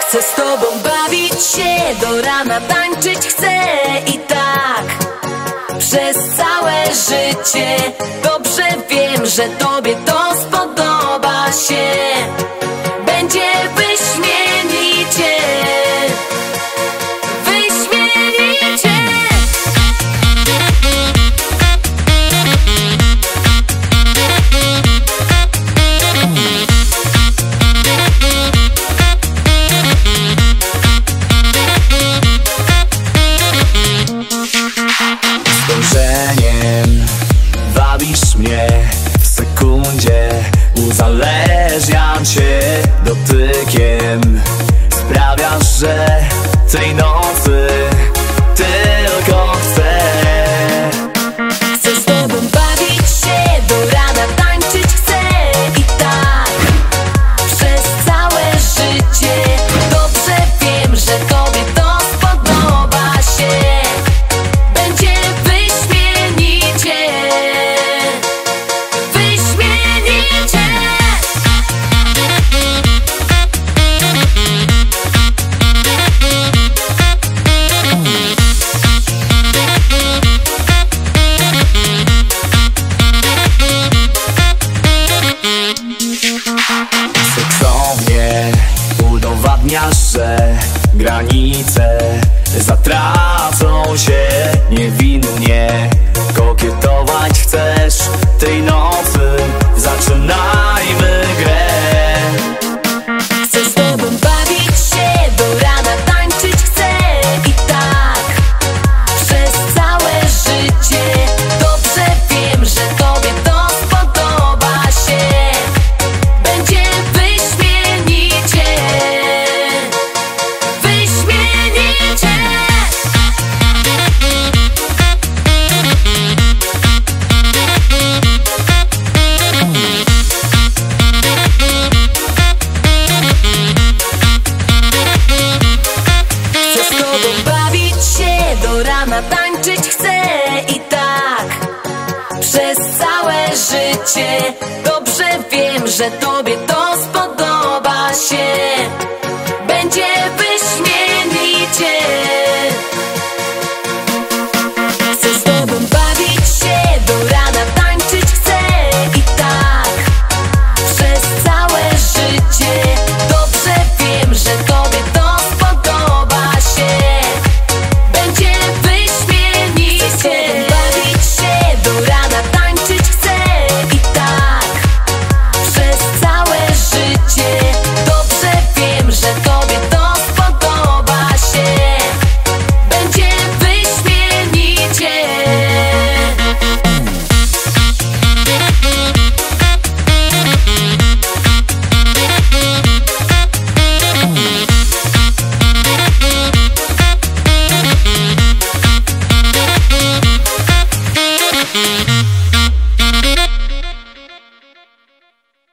Chcę z tobą bawić się, do rana tańczyć chcę i tak przez całe życie. Dobrze wiem, że tobie to spodoba się. Będzie wyśmienicie, wyśmienicie. Spojrzeniem wabisz mnie w sekundzie, uzależniam cię dotykiem. Sprawiasz, że tej nocy tylko chcę. Chcę z tobą bawić się, do rana tańczyć chcę i tak przez całe życie. Dobrze wiem, że tobie to spodoba się. Będzie wyśmienicie, wyśmienicie. Seksownie udowadniasz, że granice zatracą się niewinnie. Kokietować chcesz tej nocy, zaczynajmy grę. Chcę z tobą bawić się, do rana tańczyć chcę i tak przez całe życie. Dobrze wiem, że tobie to spodoba się. Będzie wyśmienicie, wyśmienicie. Chcę z tobą bawić się, do rana tańczyć chcę i tak przez całe życie. Dobrze wiem, że tobie to spodoba się. Będzie